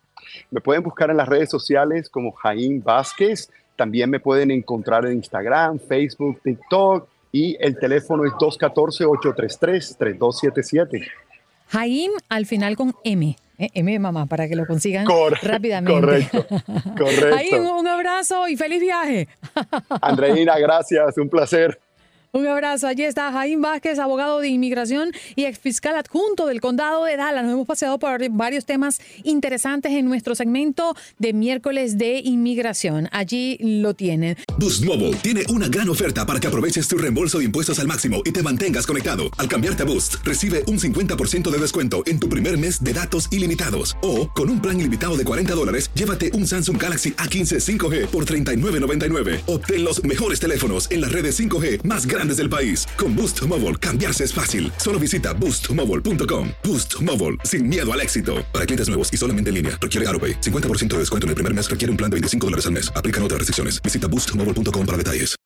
Me pueden buscar en las redes sociales como Jaime Vázquez. También me pueden encontrar en Instagram, Facebook, TikTok y el teléfono es dos uno cuatro, ocho tres tres, tres dos siete siete. Jaime al final con M. ¿eh? M, mamá, para que lo consigan Cor- rápidamente. Correcto, correcto. Jaime, un abrazo y feliz viaje. Andreina, gracias, un placer. Un abrazo. Allí está Jaime Vázquez, abogado de inmigración y exfiscal adjunto del condado de Dallas. Nos hemos paseado por varios temas interesantes en nuestro segmento de miércoles de inmigración. Allí lo tienen. Boost Mobile tiene una gran oferta para que aproveches tu reembolso de impuestos al máximo y te mantengas conectado. Al cambiarte a Boost, recibe un cincuenta por ciento de descuento en tu primer mes de datos ilimitados. O, con un plan ilimitado de cuarenta dólares, llévate un Samsung Galaxy A quince cinco G por treinta y nueve noventa y nueve. Obtén los mejores teléfonos en las redes cinco G más grandes del país. Con Boost Mobile, cambiarse es fácil. Solo visita boost mobile punto com. Boost Mobile, sin miedo al éxito. Para clientes nuevos y solamente en línea, requiere AutoPay. cincuenta por ciento de descuento en el primer mes requiere un plan de veinticinco dólares al mes. Aplican otras restricciones. Visita boost mobile punto com para detalles.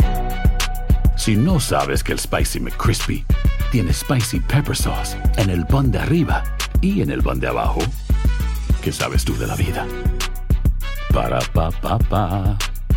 Si no sabes que el Spicy McCrispy tiene Spicy Pepper Sauce en el pan de arriba y en el pan de abajo, ¿qué sabes tú de la vida? Para, pa, pa, pa.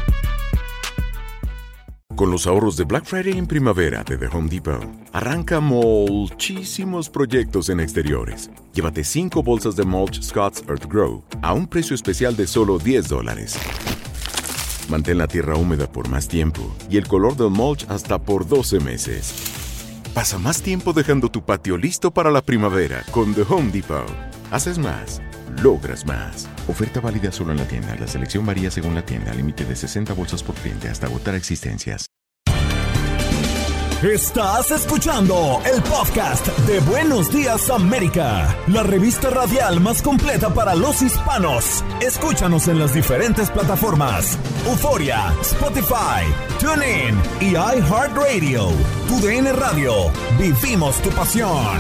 Con los ahorros de Black Friday en primavera de The Home Depot, arranca muchísimos proyectos en exteriores. Llévate cinco bolsas de mulch Scott's Earth Grow a un precio especial de solo diez dólares. Mantén la tierra húmeda por más tiempo y el color del mulch hasta por doce meses. Pasa más tiempo dejando tu patio listo para la primavera con The Home Depot. Haces más, logras más. Oferta válida solo en la tienda. La selección varía según la tienda. Límite de sesenta bolsas por cliente hasta agotar existencias. Estás escuchando el podcast de Buenos Días América, la revista radial más completa para los hispanos. Escúchanos en las diferentes plataformas: Euforia, Spotify, TuneIn y iHeartRadio. Tu D N Radio. Vivimos tu pasión.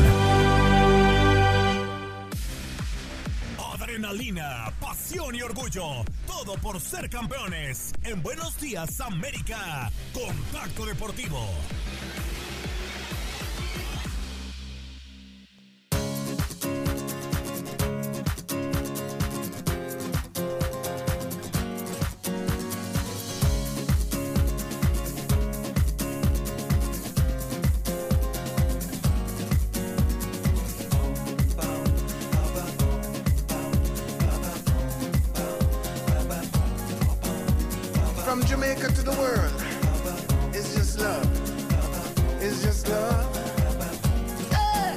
Adrenalina, pasión y orgullo. Todo por ser campeones. En Buenos Días América. Contacto Deportivo. From Jamaica to the world, it's just love, it's just love. Yeah.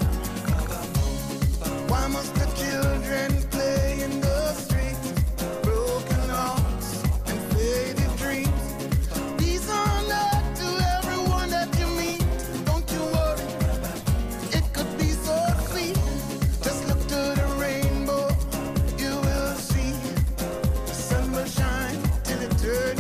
Why must the children play in the streets? Broken hearts and faded dreams. Peace on earth to everyone that you meet. Don't you worry, it could be so sweet. Just look to the rainbow, you will see. The sun will shine till eternity.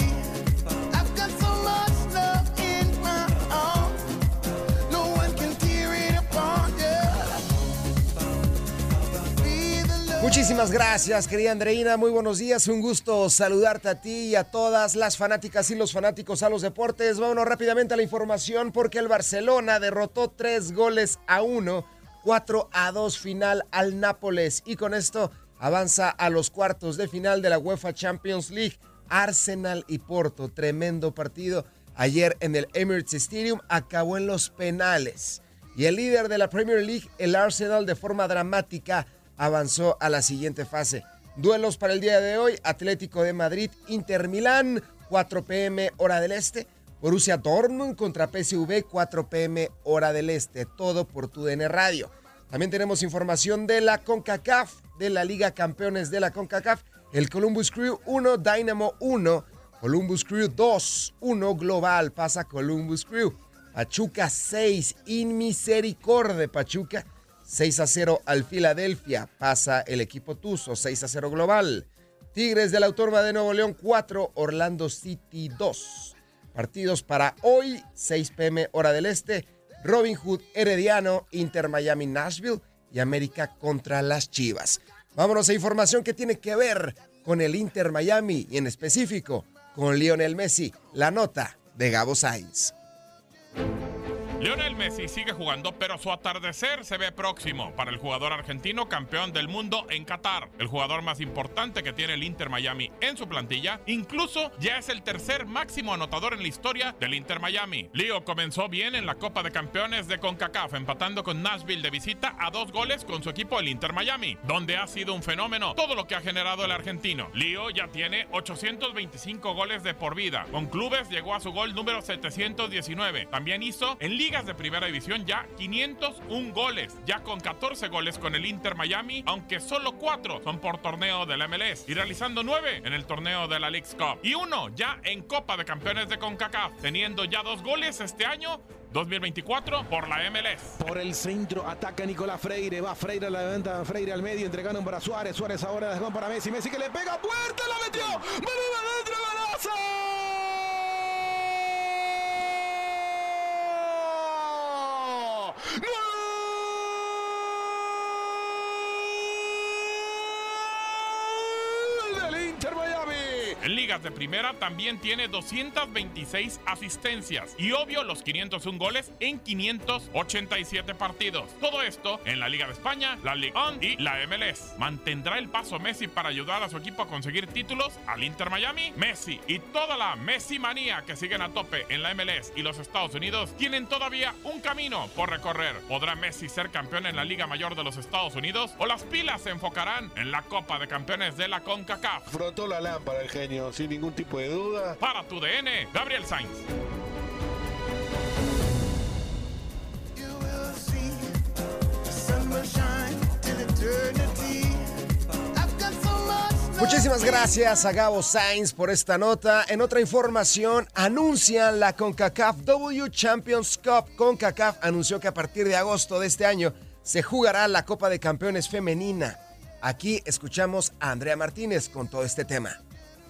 Muchísimas gracias, querida Andreina. Muy buenos días. Un gusto saludarte a ti y a todas las fanáticas y los fanáticos a los deportes. Vámonos rápidamente a la información porque el Barcelona derrotó tres goles a uno, cuatro a dos final al Nápoles y con esto avanza a los cuartos de final de la UEFA Champions League. Arsenal y Porto, tremendo partido. Ayer en el Emirates Stadium acabó en los penales. Y el líder de la Premier League, el Arsenal, de forma dramática avanzó a la siguiente fase. Duelos para el día de hoy: Atlético de Madrid, Inter Milán, cuatro p m hora del este. Borussia Dortmund contra P S V, cuatro p m hora del este. Todo por tu D N Radio. También tenemos información de la CONCACAF, de la Liga Campeones de la CONCACAF. El Columbus Crew uno, Dynamo uno. Columbus Crew dos, uno global. Pasa Columbus Crew. Pachuca seis, In Misericordia Pachuca. seis a cero al Filadelfia, pasa el equipo Tuzo, seis a cero global. Tigres de la Autónoma de Nuevo León cuatro, Orlando City dos. Partidos para hoy, seis p m hora del este. Robin Hood Herediano, Inter Miami Nashville y América contra las Chivas. Vámonos a información que tiene que ver con el Inter Miami y en específico con Lionel Messi. La nota de Gabo Sainz. Lionel Messi sigue jugando, pero su atardecer se ve próximo para el jugador argentino campeón del mundo en Qatar. El jugador más importante que tiene el Inter Miami en su plantilla, incluso ya es el tercer máximo anotador en la historia del Inter Miami. Leo comenzó bien en la Copa de Campeones de CONCACAF, empatando con Nashville de visita a dos goles con su equipo el Inter Miami, donde ha sido un fenómeno todo lo que ha generado el argentino. Leo ya tiene ochocientos veinticinco goles de por vida. Con clubes llegó a su gol número setecientos diecinueve. También hizo en Liga de primera división ya quinientos uno goles, ya con catorce goles con el Inter Miami, aunque solo cuatro son por torneo de la M L S, y realizando nueve en el torneo de la Leagues Cup, y uno ya en Copa de Campeones de CONCACAF, teniendo ya dos goles este año dos mil veinticuatro por la M L S. Por el centro ataca Nicolás Freire, va Freire a la venta, Freire al medio, entregando para Suárez, Suárez ahora dejó para Messi, Messi que le pega, puerta, la metió, ¡vamos adentro, golazo! En ligas de primera también tiene doscientas veintiséis asistencias y obvio los quinientos uno goles en quinientos ochenta y siete partidos. Todo esto en la Liga de España, la Ligue uno y la M L S. ¿Mantendrá el paso Messi para ayudar a su equipo a conseguir títulos al Inter Miami? Messi y toda la Messi manía que siguen a tope en la M L S y los Estados Unidos tienen todavía un camino por recorrer. ¿Podrá Messi ser campeón en la Liga Mayor de los Estados Unidos o las pilas se enfocarán en la Copa de Campeones de la CONCACAF? Frotó la lámpara el genio. año, sin ningún tipo de duda. Para tu D N, Gabriel Sainz. Muchísimas gracias a Gabo Sainz por esta nota. En otra información, anuncian la CONCACAF W Champions Cup. CONCACAF anunció que a partir de agosto de este año se jugará la Copa de Campeones femenina. Aquí escuchamos a Andrea Martínez con todo este tema.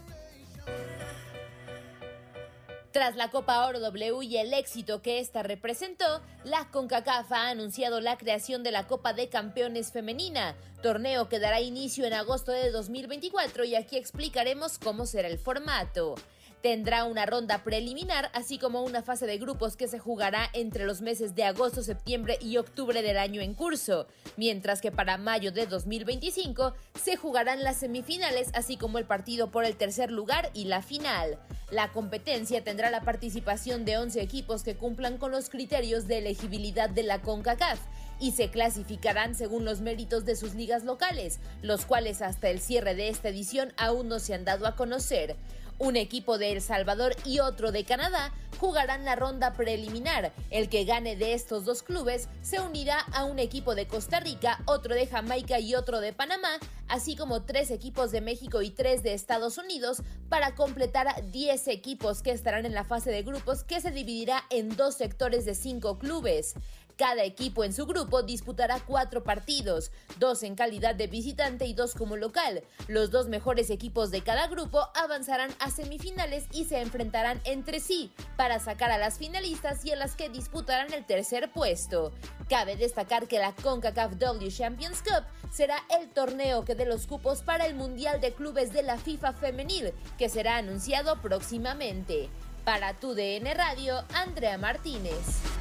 Tras la Copa Oro W y el éxito que esta representó, la CONCACAF ha anunciado la creación de la Copa de Campeones Femenina, torneo que dará inicio en agosto de dos mil veinticuatro, y aquí explicaremos cómo será el formato. Tendrá una ronda preliminar, así como una fase de grupos que se jugará entre los meses de agosto, septiembre y octubre del año en curso, mientras que para mayo de dos mil veinticinco se jugarán las semifinales, así como el partido por el tercer lugar y la final. La competencia tendrá la participación de once equipos que cumplan con los criterios de elegibilidad de la CONCACAF y se clasificarán según los méritos de sus ligas locales, los cuales hasta el cierre de esta edición aún no se han dado a conocer. Un equipo de El Salvador y otro de Canadá jugarán la ronda preliminar. El que gane de estos dos clubes se unirá a un equipo de Costa Rica, otro de Jamaica y otro de Panamá, así como tres equipos de México y tres de Estados Unidos, para completar diez equipos que estarán en la fase de grupos, que se dividirá en dos sectores de cinco clubes. Cada equipo en su grupo disputará cuatro partidos, dos en calidad de visitante y dos como local. Los dos mejores equipos de cada grupo avanzarán a semifinales y se enfrentarán entre sí para sacar a las finalistas y a las que disputarán el tercer puesto. Cabe destacar que la CONCACAF W Champions Cup será el torneo que dé los cupos para el Mundial de Clubes de la FIFA Femenil, que será anunciado próximamente. Para tu D N Radio, Andrea Martínez.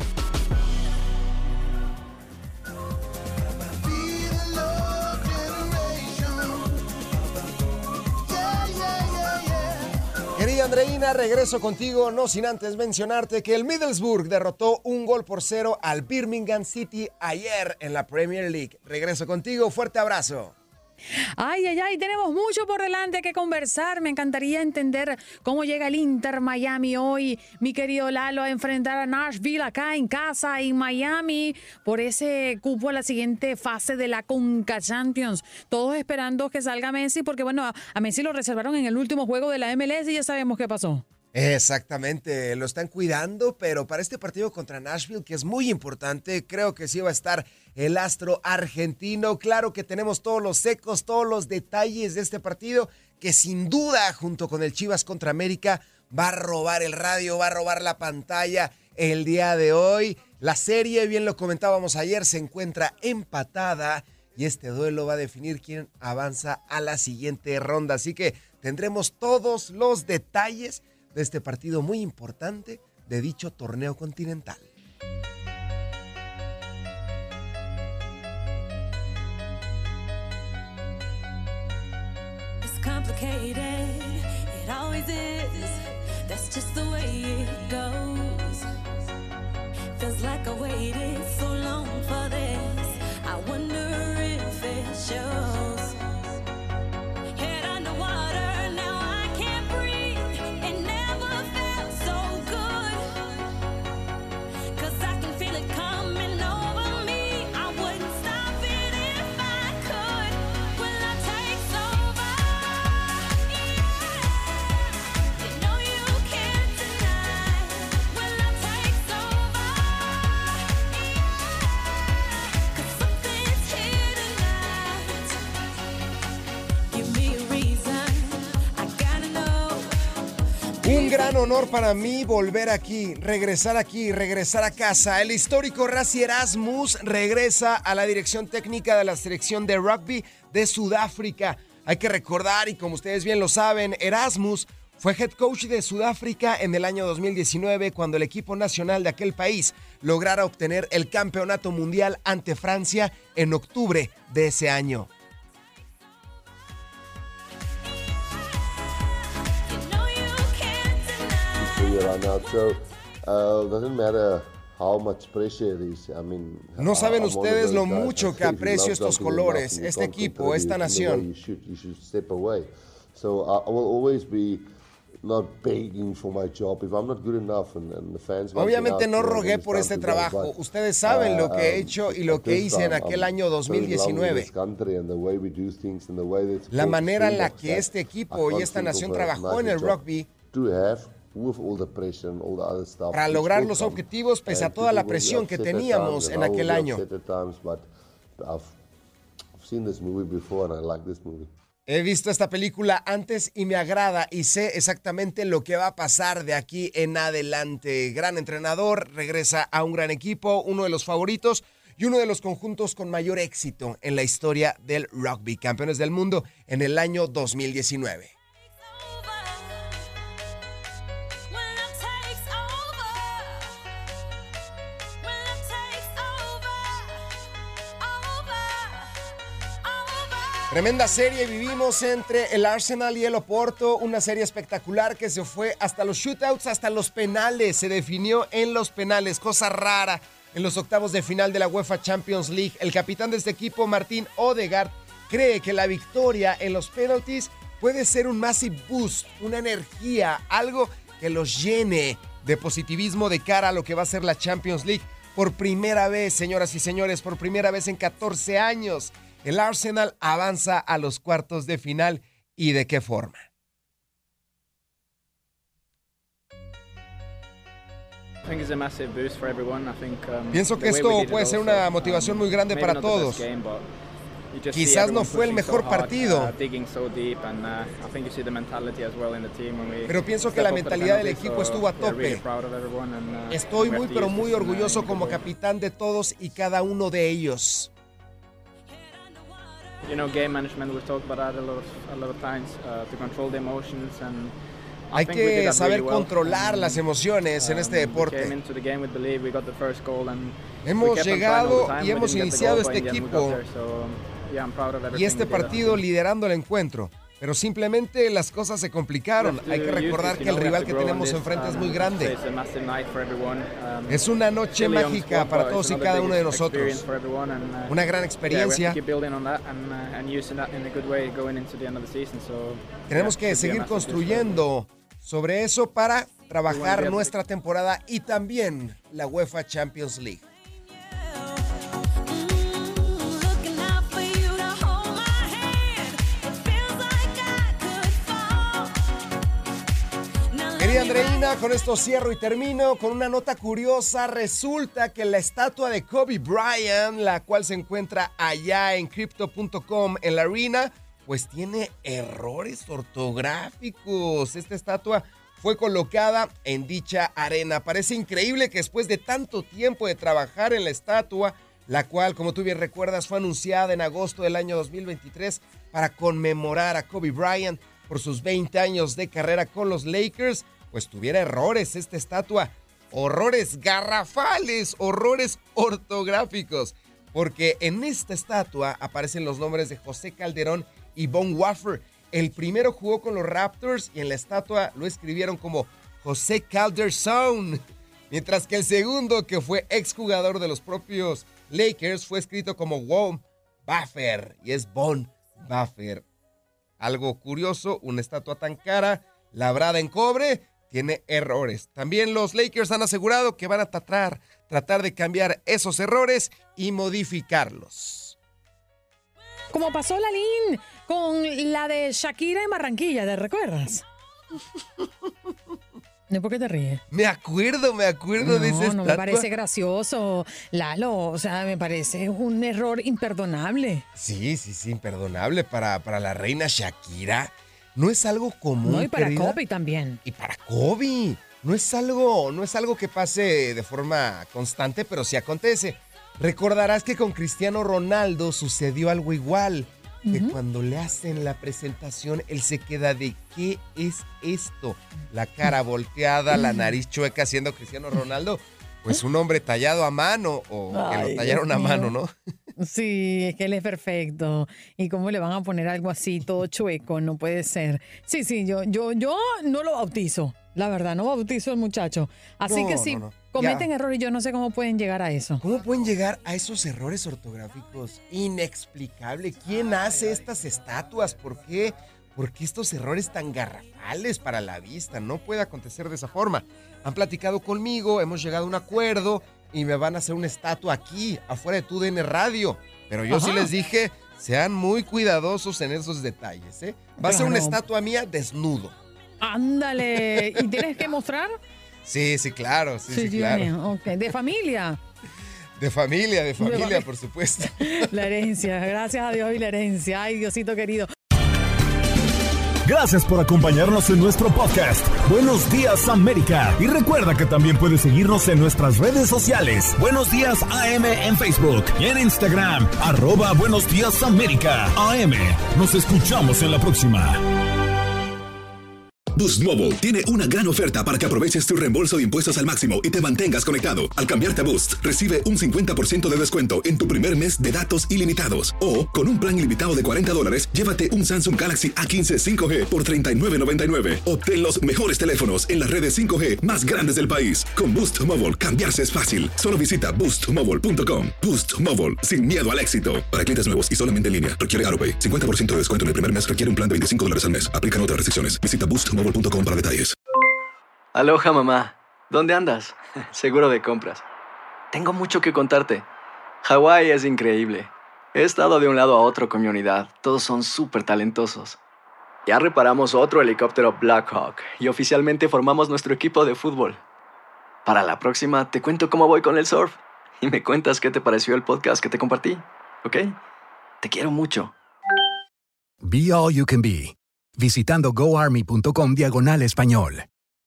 Querida Andreina, regreso contigo, no sin antes mencionarte que el Middlesbrough derrotó un gol por cero al Birmingham City ayer en la Premier League. Regreso contigo, fuerte abrazo. Ay, ay, ay, tenemos mucho por delante que conversar. Me encantaría entender cómo llega el Inter Miami hoy, mi querido Lalo, a enfrentar a Nashville acá en casa, en Miami, por ese cupo a la siguiente fase de la Conca Champions. Todos esperando que salga Messi, porque bueno, a Messi lo reservaron en el último juego de la M L S y ya sabemos qué pasó. Exactamente, lo están cuidando, pero para este partido contra Nashville, que es muy importante, creo que sí va a estar el astro argentino. Claro que tenemos todos los ecos, todos los detalles de este partido, que sin duda, junto con el Chivas contra América, va a robar el radio, va a robar la pantalla el día de hoy. La serie, bien lo comentábamos ayer, se encuentra empatada y este duelo va a definir quién avanza a la siguiente ronda. Así que tendremos todos los detalles de este partido muy importante de dicho torneo continental. It's complicated, it always is. That's just the way it goes. Feels like I waited so long for this. I wonder if it shows. Head underwater, now I can't breathe. It never felt so good. 'Cause I can feel it coming over me. I wouldn't stop it if I could. Will I take over? Yeah. You know you can't deny. Will I take over? Yeah. 'Cause something's here tonight. Give me a reason. I gotta know. Un gran honor para mí volver aquí, regresar aquí, regresar a casa. El histórico Rassi Erasmus regresa a la dirección técnica de la selección de rugby de Sudáfrica. Hay que recordar, y como ustedes bien lo saben, Erasmus fue head coach de Sudáfrica en el año dos mil diecinueve, cuando el equipo nacional de aquel país lograra obtener el campeonato mundial ante Francia en octubre de ese año. figure on out. So uh, doesn't matter how much pressure it is. I mean, No saben I'm one of ustedes those lo guys that mucho que says you aprecio love estos something enough colores, and you este can't equipo, contribute esta in the way nación. You should, you should step away. So I, I will always be not begging for my job if I'm not good enough and, and the fans. Obviamente no rogué por este trabajo. Ustedes saben lo que he hecho y lo que hice en aquel año dos mil diecinueve. La manera en la que este equipo y esta nación trabajó en el rugby para lograr los objetivos pese a toda la presión que teníamos en aquel año. He visto esta película antes y me agrada y sé exactamente lo que va a pasar de aquí en adelante. Gran entrenador, regresa a un gran equipo, uno de los favoritos y uno de los conjuntos con mayor éxito en la historia del rugby. Campeones del mundo en el año dos mil diecinueve. Tremenda serie vivimos entre el Arsenal y el Oporto, una serie espectacular que se fue hasta los shootouts, hasta los penales, se definió en los penales, cosa rara en los octavos de final de la UEFA Champions League. El capitán de este equipo, Martín Odegaard, cree que la victoria en los penalties puede ser un massive boost, una energía, algo que los llene de positivismo de cara a lo que va a ser la Champions League. Por primera vez, señoras y señores, por primera vez en catorce años, el Arsenal avanza a los cuartos de final. ¿Y de qué forma? Pienso que esto puede ser una motivación muy grande para todos. Quizás no fue el mejor partido, pero pienso que la mentalidad del equipo estuvo a tope. Estoy muy pero muy orgulloso como capitán de todos y cada uno de ellos. You know, game management, we've talked about that a lot of, a lot of times, uh, to control the emotions and Hay que saber controlar las emociones en este deporte. Hemos llegado y hemos iniciado este equipo y este partido liderando el encuentro, pero simplemente las cosas se complicaron. Hay que recordar que el rival que tenemos enfrente es muy grande. Es una noche mágica para todos y cada uno de nosotros. Una gran experiencia. Tenemos que seguir construyendo sobre eso para trabajar nuestra temporada y también la UEFA Champions League. Querida Andreina, con esto cierro y termino con una nota curiosa. Resulta que la estatua de Kobe Bryant, la cual se encuentra allá en crypto punto com en la arena, pues tiene errores ortográficos. Esta estatua fue colocada en dicha arena. Parece increíble que después de tanto tiempo de trabajar en la estatua, la cual, como tú bien recuerdas, fue anunciada en agosto del año dos mil veintitrés para conmemorar a Kobe Bryant por sus veinte años de carrera con los Lakers, pues tuviera errores esta estatua, horrores garrafales, horrores ortográficos, porque en esta estatua aparecen los nombres de José Calderón y Von Waffer. El primero jugó con los Raptors y en la estatua lo escribieron como José Calderson, mientras que el segundo, que fue exjugador de los propios Lakers, fue escrito como Von Waffer y es Von Waffer. Algo curioso, una estatua tan cara, labrada en cobre, tiene errores. También los Lakers han asegurado que van a tratar, tratar de cambiar esos errores y modificarlos. Como pasó Lalín con la de Shakira en Barranquilla, ¿te recuerdas? ¿Por qué te ríes? Me acuerdo, me acuerdo no, de esa estatua. No, me parece gracioso, Lalo. O sea, me parece un error imperdonable. Sí, sí, sí, imperdonable para, para la reina Shakira. No es algo común, No, y para querida. Kobe también. Y para Kobe. No es algo, no es algo que pase de forma constante, pero sí acontece. Recordarás que con Cristiano Ronaldo sucedió algo igual. Que uh-huh. cuando le hacen la presentación, él se queda de ¿qué es esto? La cara volteada, la nariz chueca, siendo Cristiano Ronaldo, pues un hombre tallado a mano, o Ay, que lo tallaron a mano, ¿no? Sí, es que él es perfecto. ¿Y cómo le van a poner algo así, todo chueco? No puede ser. Sí, sí, yo, yo, yo no lo bautizo. La verdad, no bautizo al muchacho. Así No, que sí, no, no. cometen Ya. errores, yo no sé cómo pueden llegar a eso. ¿Cómo pueden llegar a esos errores ortográficos? Inexplicable. ¿Quién hace estas estatuas? ¿Por qué? ¿por qué estos errores tan garrafales para la vista? No puede acontecer de esa forma. Han platicado conmigo, hemos llegado a un acuerdo y me van a hacer una estatua aquí, afuera de tu D N Radio. Pero yo Ajá. sí les dije, sean muy cuidadosos en esos detalles, ¿eh? Va a ser Claro. una estatua mía desnudo. Ándale. ¿Y tienes que mostrar? Sí, sí, claro, sí, sí, tiene. claro. Ok. ¿De familia? De familia, de familia, familia. por supuesto. La herencia. Gracias a Dios y la herencia. Ay, Diosito querido. Gracias por acompañarnos en nuestro podcast. Buenos Días América. Y recuerda que también puedes seguirnos en nuestras redes sociales. Buenos Días A M en Facebook y en Instagram. Arroba Buenos Días América. A M. Nos escuchamos en la próxima. Boost Mobile tiene una gran oferta para que aproveches tu reembolso de impuestos al máximo y te mantengas conectado. Al cambiarte a Boost, recibe un cincuenta por ciento de descuento en tu primer mes de datos ilimitados. O, con un plan ilimitado de cuarenta dólares, llévate un Samsung Galaxy A quince cinco G por treinta y nueve noventa y nueve. Obtén los mejores teléfonos en las redes cinco G más grandes del país. Con Boost Mobile, cambiarse es fácil. Solo visita boost mobile punto com. Boost Mobile, sin miedo al éxito. Para clientes nuevos y solamente en línea, requiere AutoPay. cincuenta por ciento de descuento en el primer mes requiere un plan de veinticinco dólares al mes. Aplican otras restricciones. Visita boost mobile punto com para detalles. Aloha, mamá. ¿Dónde andas? Seguro de compras. Tengo mucho que contarte. Hawái es increíble. He estado de un lado a otro con mi unidad. Todos son súper talentosos. Ya reparamos otro helicóptero Blackhawk y oficialmente formamos nuestro equipo de fútbol. Para la próxima te cuento cómo voy con el surf y me cuentas qué te pareció el podcast que te compartí, ¿ok? Te quiero mucho. Be All You Can Be, visitando goarmy.com diagonal español.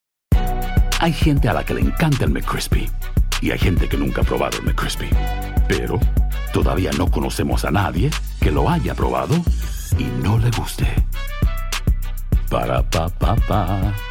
Hay gente a la que le encanta el McCrispy y hay gente que nunca ha probado el McCrispy. Pero todavía no conocemos a nadie que lo haya probado y no le guste. Para pa pa pa.